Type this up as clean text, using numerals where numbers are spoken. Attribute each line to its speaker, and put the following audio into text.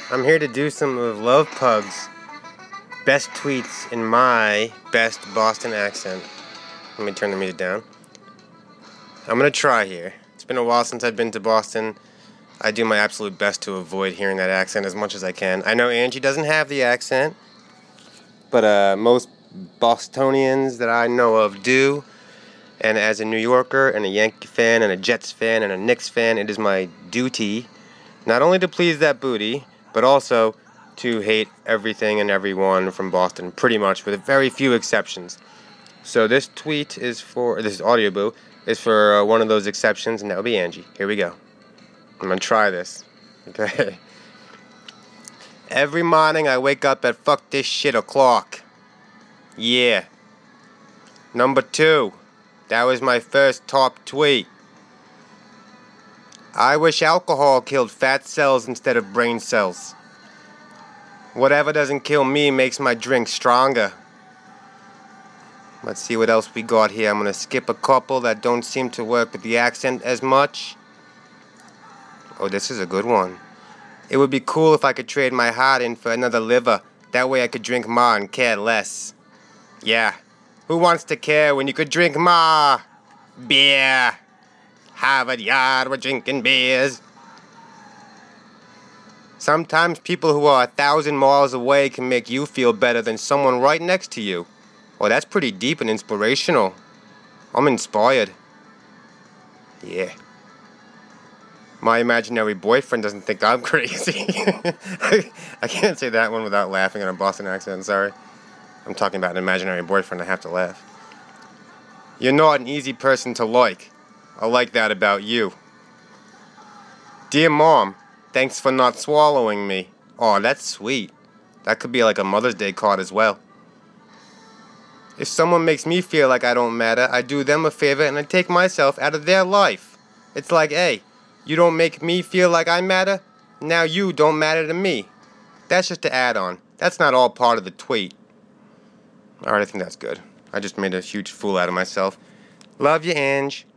Speaker 1: I'm here to do some of Love Pug's best tweets in my best Boston accent. Let me turn the music down. I'm gonna try here. It's been a while since I've been to Boston. I do my absolute best to avoid hearing that accent as much as I can. I know Angie doesn't have the accent, but most Bostonians that I know of do. And as a New Yorker and a Yankee fan and a Jets fan and a Knicks fan, it is my duty not only to please that booty, but also to hate everything and everyone from Boston, pretty much, with very few exceptions. So this audio boo, is for one of those exceptions, and that'll be Angie. Here we go. I'm gonna try this. Okay. Every morning I wake up at fuck this shit o'clock. Yeah. Number 2. That was my first top tweet. I wish alcohol killed fat cells instead of brain cells. Whatever doesn't kill me makes my drink stronger. Let's see what else we got here. I'm going to skip a couple that don't seem to work with the accent as much. Oh, this is a good one. It would be cool if I could trade my heart in for another liver. That way I could drink more and care less. Yeah. Who wants to care when you could drink more? Beer. Harvard Yard, we're drinking beers. Sometimes people who are 1,000 miles away can make you feel better than someone right next to you. Well, that's pretty deep and inspirational. I'm inspired. Yeah. My imaginary boyfriend doesn't think I'm crazy. I can't say that one without laughing in a Boston accent, sorry. I'm talking about an imaginary boyfriend, I have to laugh. You're not an easy person to like. I like that about you. Dear Mom, thanks for not swallowing me. Oh, that's sweet. That could be like a Mother's Day card as well. If someone makes me feel like I don't matter, I do them a favor and I take myself out of their life. It's like, hey, you don't make me feel like I matter, now you don't matter to me. That's just an add-on. That's not all part of the tweet. Alright, I think that's good. I just made a huge fool out of myself. Love you, Ange.